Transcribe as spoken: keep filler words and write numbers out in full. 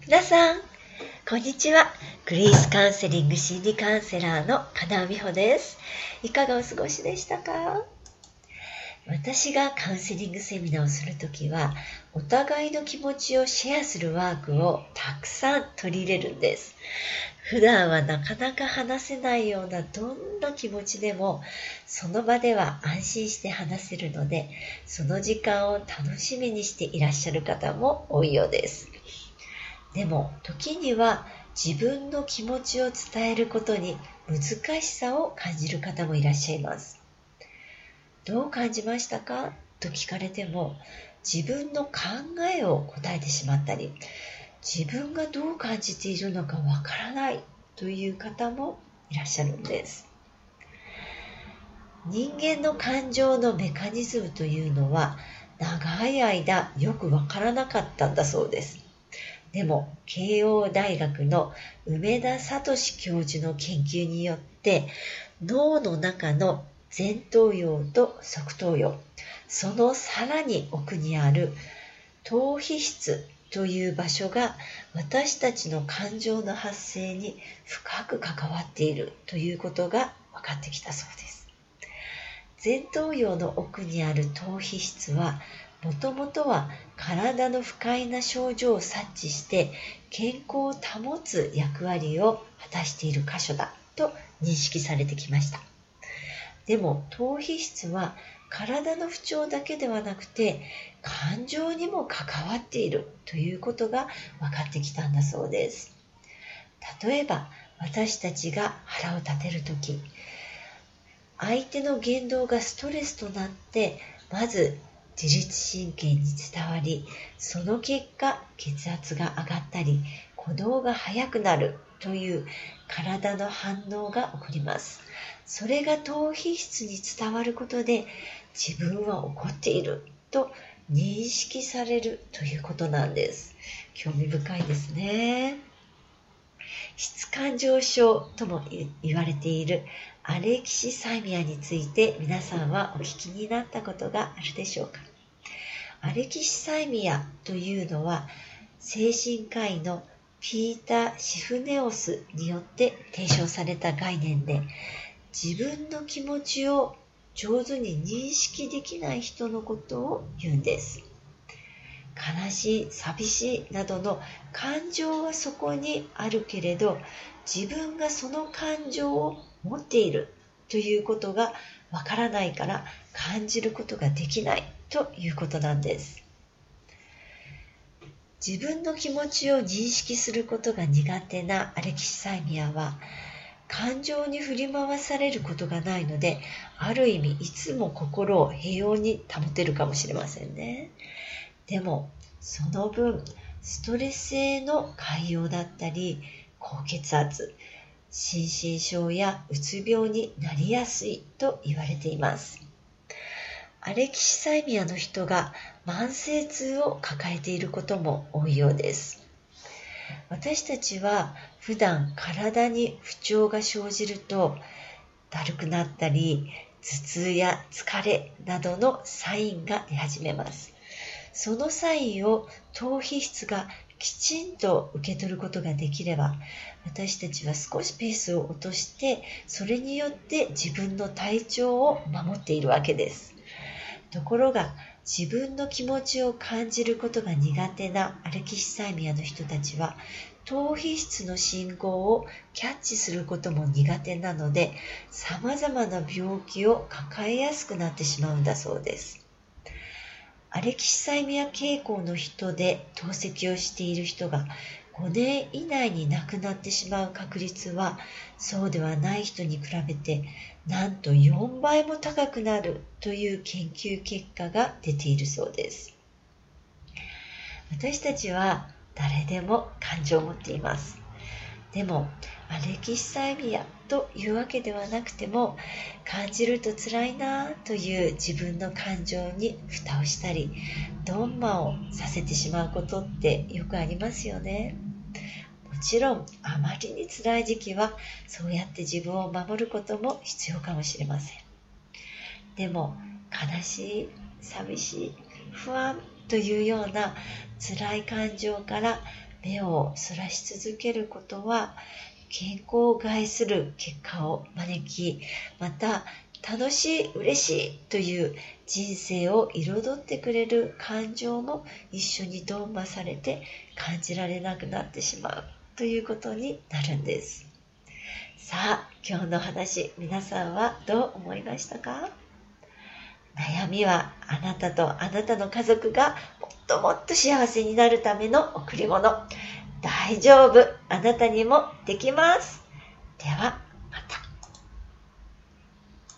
皆さん、こんにちは。グリースカウンセリング心理カウンセラーの金尾美穂です。いかがお過ごしでしたか？私がカウンセリングセミナーをするときは、お互いの気持ちをシェアするワークをたくさん取り入れるんです。普段はなかなか話せないようなどんな気持ちでも、その場では安心して話せるので、その時間を楽しみにしていらっしゃる方も多いようです。でも、時には自分の気持ちを伝えることに難しさを感じる方もいらっしゃいます。どう感じましたかと聞かれても、自分の考えを答えてしまったり、自分がどう感じているのかわからないという方もいらっしゃるんです。人間の感情のメカニズムというのは、長い間よくわからなかったんだそうです。でも、慶応大学の梅田聡教授の研究によって、脳の中の前頭葉と側頭葉、そのさらに奥にある頭皮質という場所が私たちの感情の発生に深く関わっているということが分かってきたそうです。前頭葉の奥にある頭皮質は、もともとは体の不快な症状を察知して健康を保つ役割を果たしている箇所だと認識されてきました。でも頭皮質は体の不調だけではなくて感情にも関わっているということが分かってきたんだそうです。例えば私たちが腹を立てるとき、相手の言動がストレスとなってまず自律神経に伝わり、その結果血圧が上がったり鼓動が速くなるという体の反応が起こります。それが頭皮質に伝わることで自分は怒っていると認識されるということなんです。興味深いですね。質感情症とも言われているアレキシサイミアについて皆さんはお聞きになったことがあるでしょうか？アレキシサイミアというのは精神科医のピーター・シフネオスによって提唱された概念で、自分の気持ちを上手に認識できない人のことを言うんです。悲しい、寂しいなどの感情はそこにあるけれど、自分がその感情を持っているということがわからないから感じることができないということなんです。自分の気持ちを認識することが苦手なアレキシサイミアは、感情に振り回されることがないので、ある意味いつも心を平穏に保てるかもしれませんね。でもその分ストレス性の潰瘍だったり高血圧、心身症やうつ病になりやすいと言われています。アレキシサイミアの人が慢性痛を抱えていることも多いようです。私たちは普段体に不調が生じるとだるくなったり頭痛や疲れなどのサインが出始めます。そのサインを頭皮質がきちんと受け取ることができれば、私たちは少しペースを落として、それによって自分の体調を守っているわけです。ところが、自分の気持ちを感じることが苦手なアレキシサイミアの人たちは、頭皮質の信号をキャッチすることも苦手なので、様々な病気を抱えやすくなってしまうんだそうです。アレキシサイミア傾向の人で透析をしている人がごねん以内に亡くなってしまう確率は、そうではない人に比べてなんとよんばいも高くなるという研究結果が出ているそうです。私たちは誰でも感情を持っています。でもアレキシサイミアというわけではなくても、感じると辛いなという自分の感情に蓋をしたり、ドンマをさせてしまうことってよくありますよね。もちろんあまりに辛い時期はそうやって自分を守ることも必要かもしれません。でも悲しい、寂しい、不安というような辛い感情から目をそらし続けることは健康を害する結果を招き、また楽しい、嬉しいという人生を彩ってくれる感情も一緒にドンマされて感じられなくなってしまうということになるんです。さあ、今日の話、皆さんはどう思いましたか？悩みはあなたとあなたの家族がもっともっと幸せになるための贈り物。大丈夫、あなたにもできます。では、